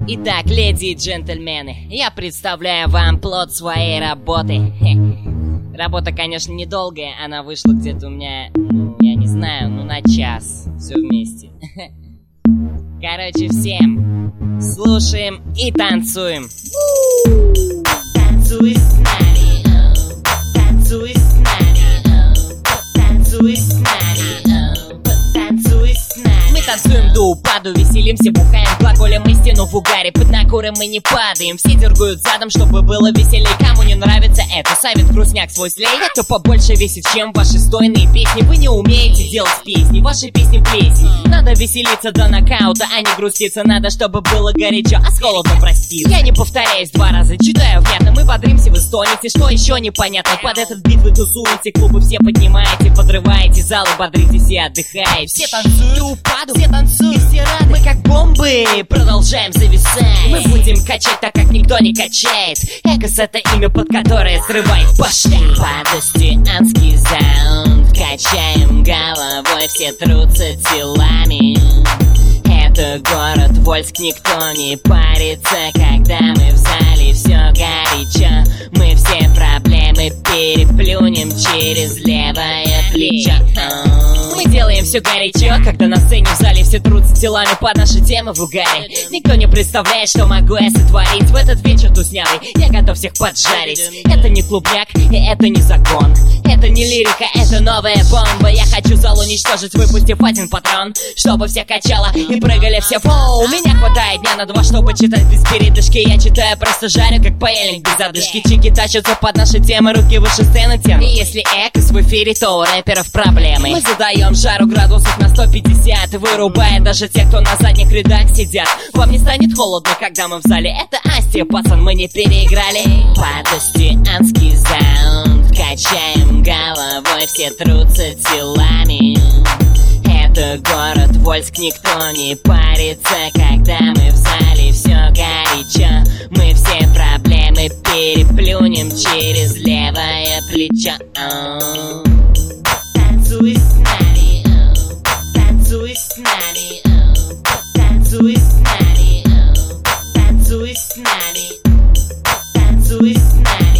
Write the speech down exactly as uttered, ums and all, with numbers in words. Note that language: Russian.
Итак, леди и джентльмены, я представляю вам плод своей работы. Хе. Работа, конечно, недолгая, она вышла где-то у меня, ну, я не знаю, ну на час, все вместе. Короче, всем слушаем и танцуем. Танцуй с нами, танцуй с нами, танцуй с нами, танцуй с нами. Мы танцуем до упаду, веселимся, бухаем, глаголем истину в угаре. Под накуром мы не падаем, все дергают задом, чтобы было веселей. Кому не нравится это, совет грустняк свой слей. Это побольше весит, чем ваши стойные песни. Вы не умеете делать песни, ваши песни плесень. Надо веселиться до нокаута, а не груститься. Надо, чтобы было горячо, а с холодом проститься. Я не повторяюсь два раза, читаю внятно. Мы бодримся, вы стонете, что еще непонятно. Под этот бит вы тусуете, клубы все поднимаете, подрываете залы, бодритесь и отдыхаете. Все танцуют до упаду, все танцуют, все рады. Мы как бомбы продолжаем зависать. Мы будем качать так, как никто не качает. Экос — это имя, под которое срывает башня. Падостианский саунд, качаем головой, все трутся телами. Это город Вольск, никто не парится, когда мы в зале, все горячо. Мы все проблемы переплюнем через левое плечо. Мы делаем все горячо, когда на сцене в зале все трутся телами под наши темы в угаре. Никто не представляет, что могу я сотворить в этот вечер туснявый. Я готов всех поджарить. Это не клубняк и это не закон. Это не лирика, это новая бомба. Я хочу зал уничтожить, выпустив один патрон, чтобы все качало и прыгали все фоу. Меня хватает дня на два, чтобы читать без передышки. Я читаю, просто жарю, как паяльник без задышки. Чики тащатся под наши темы, руки выше сцены тянут. И если экос в эфире, то у рэперов проблемы. Мы задаем жару градусов на сто пятьдесят, вырубая даже тех, кто на задних рядах сидят. Вам не станет холодно, когда мы в зале. Это Астия, пацан, мы не переиграли. Падостианский саунд, качаем головой, все трутся телами. Это город Вольск, никто не парится, когда мы в зале, все горячо. Мы все проблемы переплюнем через левое плечо. Танцуй с нами, танцуй с нами, танцуй с нами, танцуй с нами, танцуй с нами.